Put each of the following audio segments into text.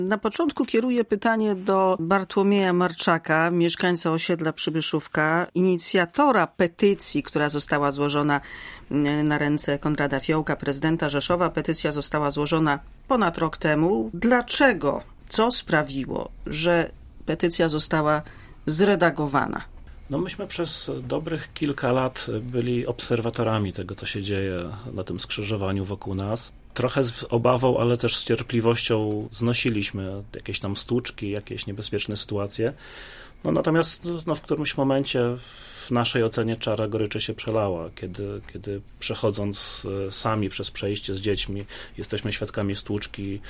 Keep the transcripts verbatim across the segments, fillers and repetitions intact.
Na początku kieruję pytanie do Bartłomieja Marczaka, mieszkańca osiedla Przybyszówka, inicjatora petycji, która została złożona na ręce Konrada Fiołka, prezydenta Rzeszowa. Petycja została złożona ponad rok temu. Dlaczego? Co sprawiło, że petycja została zredagowana? No myśmy przez dobrych kilka lat byli obserwatorami tego, co się dzieje na tym skrzyżowaniu wokół nas. Trochę z obawą, ale też z cierpliwością znosiliśmy jakieś tam stłuczki, jakieś niebezpieczne sytuacje. No natomiast no, w którymś momencie w naszej ocenie czara goryczy się przelała, kiedy, kiedy przechodząc sami przez przejście z dziećmi jesteśmy świadkami stłuczki,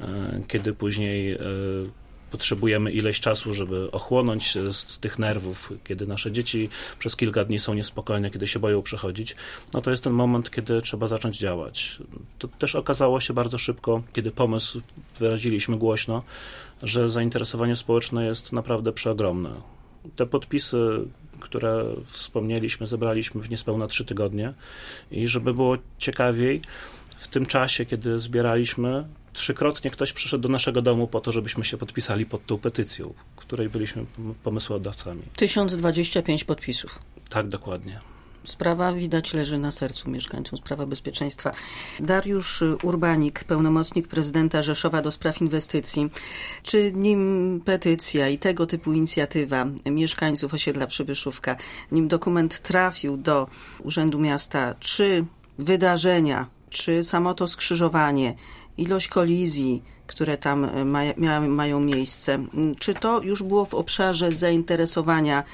kiedy później potrzebujemy ileś czasu, żeby ochłonąć z, z tych nerwów, kiedy nasze dzieci przez kilka dni są niespokojne, kiedy się boją przechodzić, no to jest ten moment, kiedy trzeba zacząć działać. To też okazało się bardzo szybko, kiedy pomysł wyraziliśmy głośno, że zainteresowanie społeczne jest naprawdę przeogromne. Te podpisy, które wspomnieliśmy, zebraliśmy w niespełna trzy tygodnie i żeby było ciekawiej, w tym czasie, kiedy zbieraliśmy, trzykrotnie ktoś przyszedł do naszego domu po to, żebyśmy się podpisali pod tą petycją, której byliśmy pomysłodawcami. tysiąc dwadzieścia pięć podpisów. Tak, dokładnie. Sprawa widać leży na sercu mieszkańcom, sprawa bezpieczeństwa. Dariusz Urbanik, pełnomocnik prezydenta Rzeszowa do spraw inwestycji. Czy nim petycja i tego typu inicjatywa mieszkańców osiedla Przybyszówka, nim dokument trafił do Urzędu Miasta, czy wydarzenia, czy samo to skrzyżowanie, ilość kolizji, które tam ma, mają miejsce, czy to już było w obszarze zainteresowania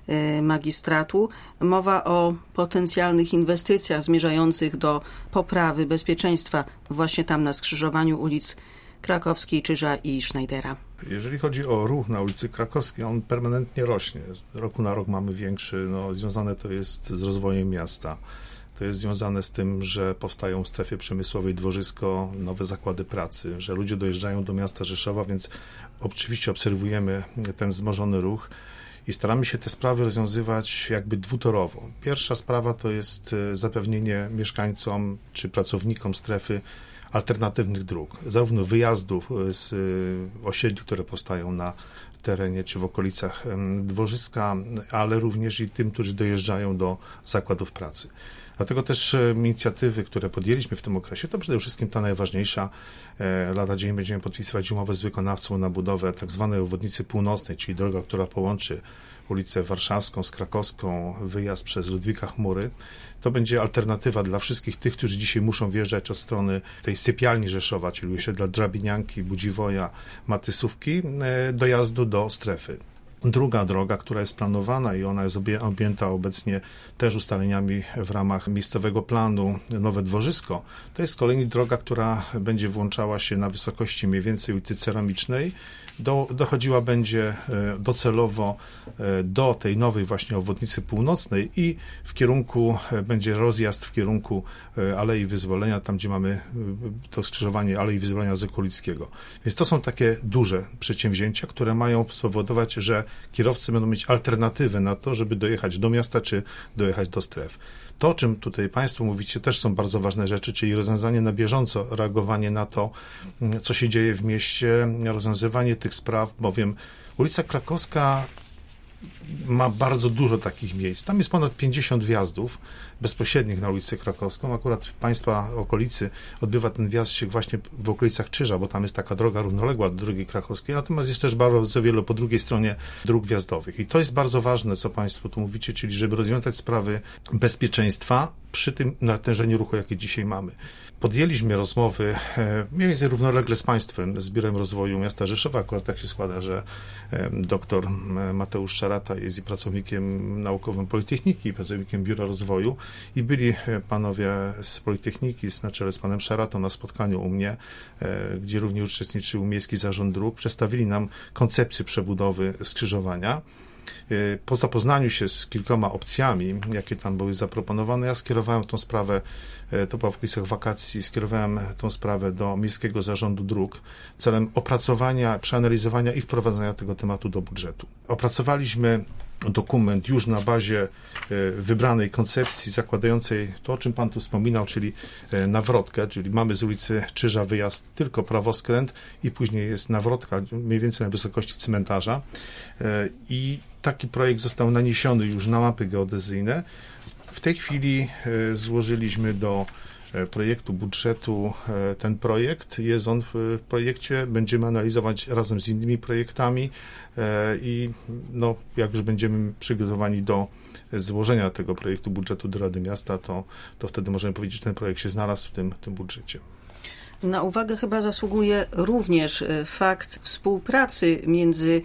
magistratu? Mowa o potencjalnych inwestycjach zmierzających do poprawy bezpieczeństwa właśnie tam na skrzyżowaniu ulic Krakowskiej, Czyża i Schneidera. Jeżeli chodzi o ruch na ulicy Krakowskiej, on permanentnie rośnie. Z roku na rok mamy większy, no, związane to jest z rozwojem miasta. To jest związane z tym, że powstają w strefie przemysłowej dworzysko, nowe zakłady pracy, że ludzie dojeżdżają do miasta Rzeszowa, więc oczywiście obserwujemy ten wzmożony ruch i staramy się te sprawy rozwiązywać jakby dwutorowo. Pierwsza sprawa to jest zapewnienie mieszkańcom czy pracownikom strefy alternatywnych dróg, zarówno wyjazdów z osiedli, które powstają na terenie czy w okolicach dworzyska, ale również i tym, którzy dojeżdżają do zakładów pracy. Dlatego też inicjatywy, które podjęliśmy w tym okresie, to przede wszystkim ta najważniejsza. Lada dzień będziemy podpisywać umowę z wykonawcą na budowę tak zwanej obwodnicy północnej, czyli droga, która połączy ulicę Warszawską z Krakowską, wyjazd przez Ludwika Chmury. To będzie alternatywa dla wszystkich tych, którzy dzisiaj muszą wjeżdżać od strony tej sypialni Rzeszowa, czyli osiedla Drabinianki, Budziwoja, Matysówki, dojazdu do strefy. Druga droga, która jest planowana i ona jest objęta obecnie też ustaleniami w ramach miejscowego planu Nowe Dworzysko, to jest z kolei droga, która będzie włączała się na wysokości mniej więcej ulicy Ceramicznej, do, dochodziła będzie docelowo do tej nowej właśnie obwodnicy północnej i w kierunku, będzie rozjazd w kierunku Alei Wyzwolenia, tam gdzie mamy to skrzyżowanie Alei Wyzwolenia Zokolickiego. Więc to są takie duże przedsięwzięcia, które mają spowodować, że kierowcy będą mieć alternatywę na to, żeby dojechać do miasta czy dojechać do stref. To, o czym tutaj Państwo mówicie, też są bardzo ważne rzeczy, czyli rozwiązanie na bieżąco, reagowanie na to, co się dzieje w mieście, rozwiązywanie tych spraw, bowiem ulica Krakowska ma bardzo dużo takich miejsc. Tam jest ponad pięćdziesiąt wjazdów bezpośrednich na ulicę Krakowską. Akurat Państwa okolicy odbywa ten wjazd się właśnie w okolicach Czyża, bo tam jest taka droga równoległa do drogi krakowskiej, natomiast jest też bardzo wiele po drugiej stronie dróg wjazdowych. I to jest bardzo ważne, co Państwo tu mówicie, czyli żeby rozwiązać sprawy bezpieczeństwa przy tym natężeniu ruchu, jakie dzisiaj mamy. Podjęliśmy rozmowy mniej więcej równolegle z Państwem, z Biurem Rozwoju Miasta Rzeszowa. Akurat tak się składa, że doktor Mateusz Szarata jest i pracownikiem naukowym Politechniki, i pracownikiem Biura Rozwoju i byli panowie z Politechniki na czele z panem Szaratą na spotkaniu u mnie, gdzie również uczestniczył Miejski Zarząd Dróg. Przedstawili nam koncepcję przebudowy skrzyżowania. Po zapoznaniu się z kilkoma opcjami, jakie tam były zaproponowane, ja skierowałem tą sprawę, to było w okolicach wakacji, skierowałem tą sprawę do Miejskiego Zarządu Dróg celem opracowania, przeanalizowania i wprowadzenia tego tematu do budżetu. Opracowaliśmy dokument już na bazie wybranej koncepcji zakładającej to, o czym pan tu wspominał, czyli nawrotkę, czyli mamy z ulicy Krzyża wyjazd tylko prawoskręt i później jest nawrotka mniej więcej na wysokości cmentarza i taki projekt został naniesiony już na mapy geodezyjne. W tej chwili złożyliśmy do projektu budżetu ten projekt. Jest on w projekcie, będziemy analizować razem z innymi projektami i no, jak już będziemy przygotowani do złożenia tego projektu budżetu do Rady Miasta, to, to wtedy możemy powiedzieć, że ten projekt się znalazł w tym, tym budżecie. Na uwagę chyba zasługuje również fakt współpracy między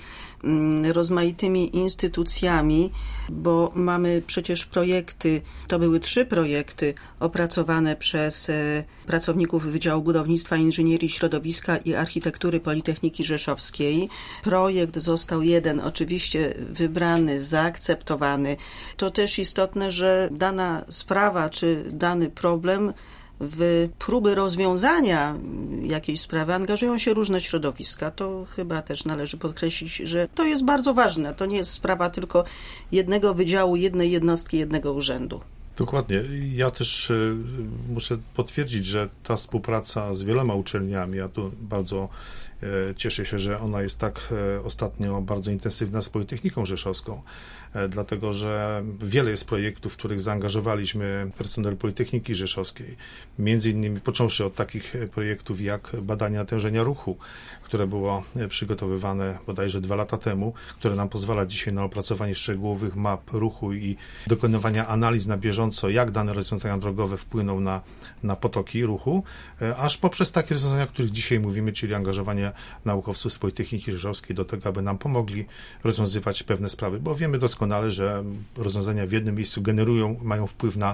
rozmaitymi instytucjami, bo mamy przecież projekty, to były trzy projekty opracowane przez pracowników Wydziału Budownictwa, Inżynierii Środowiska i Architektury Politechniki Rzeszowskiej. Projekt został jeden oczywiście wybrany, zaakceptowany. To też istotne, że dana sprawa czy dany problem w próby rozwiązania jakiejś sprawy angażują się różne środowiska. To chyba też należy podkreślić, że to jest bardzo ważne. To nie jest sprawa tylko jednego wydziału, jednej jednostki, jednego urzędu. Dokładnie. Ja też muszę potwierdzić, że ta współpraca z wieloma uczelniami, ja tu bardzo cieszę się, że ona jest tak ostatnio bardzo intensywna z Politechniką Rzeszowską, dlatego że wiele jest projektów, w których zaangażowaliśmy personel Politechniki Rzeszowskiej, między innymi począwszy od takich projektów jak badania natężenia ruchu, które było przygotowywane bodajże dwa lata temu, które nam pozwala dzisiaj na opracowanie szczegółowych map ruchu i dokonywania analiz na bieżąco, jak dane rozwiązania drogowe wpłyną na, na potoki ruchu, aż poprzez takie rozwiązania, o których dzisiaj mówimy, czyli angażowanie naukowców z Politechniki Rzeszowskiej do tego, aby nam pomogli rozwiązywać pewne sprawy, bo wiemy doskonale, że rozwiązania w jednym miejscu generują, mają wpływ na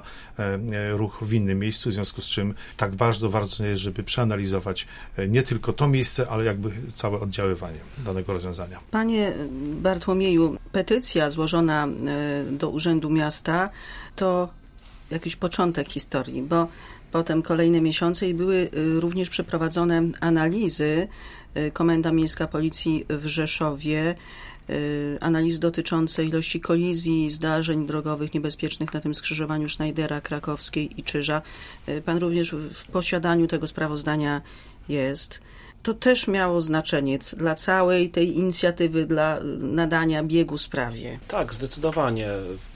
ruch w innym miejscu, w związku z czym tak bardzo ważne jest, żeby przeanalizować nie tylko to miejsce, ale jakby całe oddziaływanie danego rozwiązania. Panie Bartłomieju, petycja złożona do Urzędu Miasta to jakiś początek historii, bo potem kolejne miesiące i były również przeprowadzone analizy. Komenda Miejska Policji w Rzeszowie, analizy dotyczące ilości kolizji, zdarzeń drogowych niebezpiecznych na tym skrzyżowaniu Schneidera, Krakowskiej i Krzyża. Pan również w posiadaniu tego sprawozdania jest. To też miało znaczenie dla całej tej inicjatywy, dla nadania biegu sprawie. Tak, zdecydowanie.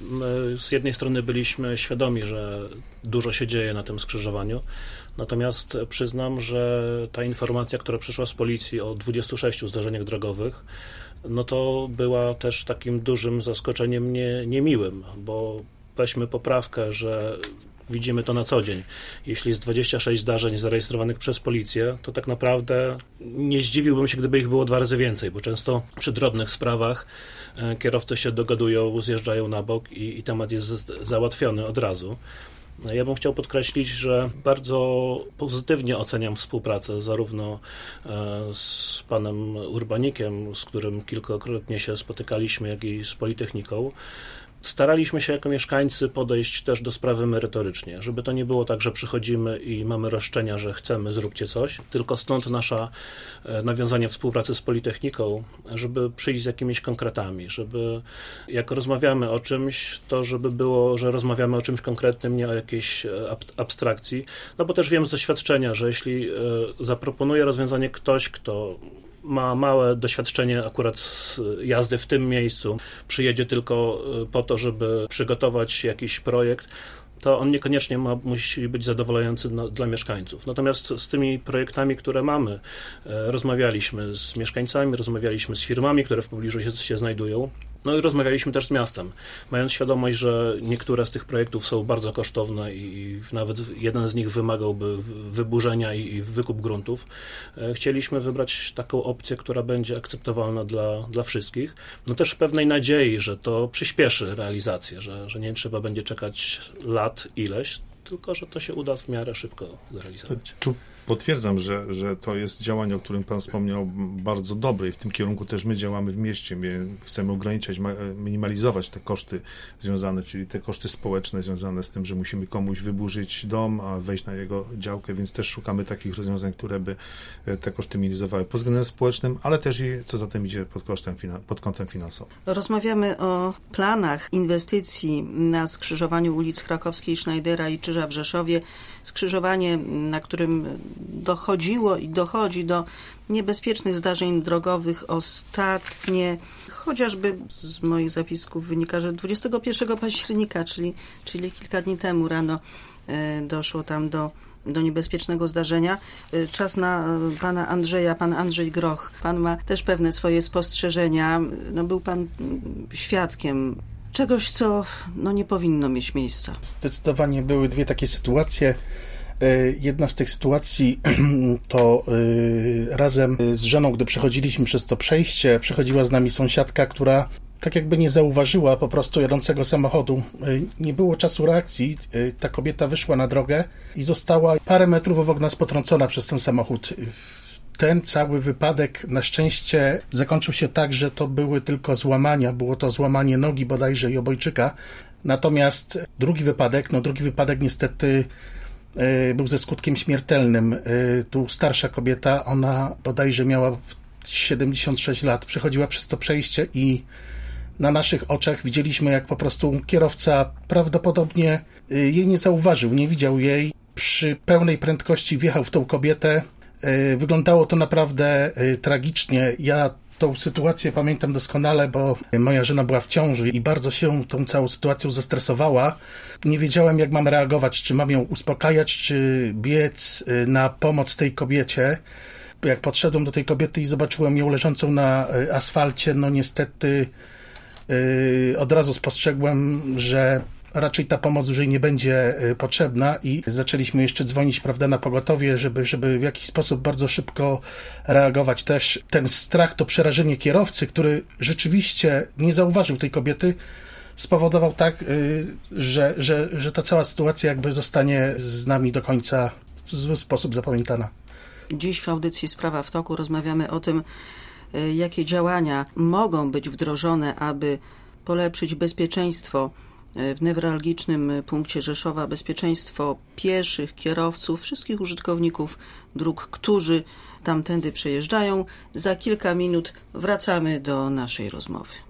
My z jednej strony byliśmy świadomi, że dużo się dzieje na tym skrzyżowaniu, natomiast przyznam, że ta informacja, która przyszła z policji o dwudziestu sześciu zdarzeniach drogowych, no to była też takim dużym zaskoczeniem nie, niemiłym, bo weźmy poprawkę, że widzimy to na co dzień. Jeśli jest dwadzieścia sześć zdarzeń zarejestrowanych przez policję, to tak naprawdę nie zdziwiłbym się, gdyby ich było dwa razy więcej, bo często przy drobnych sprawach kierowcy się dogadują, zjeżdżają na bok i, i temat jest załatwiony od razu. Ja bym chciał podkreślić, że bardzo pozytywnie oceniam współpracę zarówno z panem Urbanikiem, z którym kilkakrotnie się spotykaliśmy, jak i z Politechniką. Staraliśmy się jako mieszkańcy podejść też do sprawy merytorycznie, żeby to nie było tak, że przychodzimy i mamy roszczenia, że chcemy, zróbcie coś, tylko stąd nasza nawiązanie współpracy z Politechniką, żeby przyjść z jakimiś konkretami, żeby jak rozmawiamy o czymś, to żeby było, że rozmawiamy o czymś konkretnym, nie o jakiejś abstrakcji, no bo też wiem z doświadczenia, że jeśli zaproponuje rozwiązanie ktoś, kto ma małe doświadczenie akurat z jazdy w tym miejscu, przyjedzie tylko po to, żeby przygotować jakiś projekt, to on niekoniecznie ma, musi być zadowalający na, dla mieszkańców. Natomiast z tymi projektami, które mamy, e, rozmawialiśmy z mieszkańcami, rozmawialiśmy z firmami, które w pobliżu się, się znajdują, no i rozmawialiśmy też z miastem, mając świadomość, że niektóre z tych projektów są bardzo kosztowne i, i nawet jeden z nich wymagałby wyburzenia i, i wykup gruntów. E, chcieliśmy wybrać taką opcję, która będzie akceptowalna dla, dla wszystkich. No też w pewnej nadziei, że to przyspieszy realizację, że, że nie trzeba będzie czekać lat ileś, tylko że to się uda w miarę szybko zrealizować. Tu Potwierdzam, że, że to jest działanie, o którym pan wspomniał, bardzo dobre i w tym kierunku też my działamy w mieście. My chcemy ograniczać, minimalizować te koszty związane, czyli te koszty społeczne związane z tym, że musimy komuś wyburzyć dom, a wejść na jego działkę, więc też szukamy takich rozwiązań, które by te koszty minimalizowały pod względem społecznym, ale też i co za tym idzie pod, kosztem, pod kątem finansowym. Rozmawiamy o planach inwestycji na skrzyżowaniu ulic Krakowskiej, Schneidera i Krzyża w Rzeszowie. Skrzyżowanie, na którym dochodziło i dochodzi do niebezpiecznych zdarzeń drogowych ostatnie, chociażby z moich zapisków wynika, że dwudziestego pierwszego października, czyli, czyli kilka dni temu rano doszło tam do, do niebezpiecznego zdarzenia. Czas na pana Andrzeja, pan Andrzej Groch. Pan ma też pewne swoje spostrzeżenia. No, był pan świadkiem czegoś, co no, nie powinno mieć miejsca. Zdecydowanie były dwie takie sytuacje. Jedna z tych sytuacji to razem z żoną, gdy przechodziliśmy przez to przejście, przechodziła z nami sąsiadka, która tak jakby nie zauważyła po prostu jadącego samochodu. Nie było czasu reakcji. Ta kobieta wyszła na drogę i została parę metrów obok nas potrącona przez ten samochód. Ten cały wypadek na szczęście zakończył się tak, że to były tylko złamania. Było to złamanie nogi bodajże i obojczyka. Natomiast drugi wypadek, no drugi wypadek niestety był ze skutkiem śmiertelnym. Tu starsza kobieta, ona bodajże miała siedemdziesiąt sześć lat, przechodziła przez to przejście i na naszych oczach widzieliśmy, jak po prostu kierowca prawdopodobnie jej nie zauważył, nie widział jej. Przy pełnej prędkości wjechał w tą kobietę. Wyglądało to naprawdę tragicznie. Ja tą sytuację pamiętam doskonale, bo moja żona była w ciąży i bardzo się tą całą sytuacją zestresowała. Nie wiedziałem, jak mam reagować, czy mam ją uspokajać, czy biec na pomoc tej kobiecie. Jak podszedłem do tej kobiety i zobaczyłem ją leżącą na asfalcie, no niestety yy, od razu spostrzegłem, że raczej ta pomoc już jej nie będzie potrzebna i zaczęliśmy jeszcze dzwonić, prawda, na pogotowie, żeby, żeby w jakiś sposób bardzo szybko reagować. Też ten strach, to przerażenie kierowcy, który rzeczywiście nie zauważył tej kobiety, spowodował tak, że, że, że ta cała sytuacja jakby zostanie z nami do końca w zły sposób zapamiętana. Dziś w audycji Sprawa w toku rozmawiamy o tym, jakie działania mogą być wdrożone, aby polepszyć bezpieczeństwo w newralgicznym punkcie Rzeszowa, bezpieczeństwo pieszych, kierowców, wszystkich użytkowników dróg, którzy tamtędy przejeżdżają. Za kilka minut wracamy do naszej rozmowy.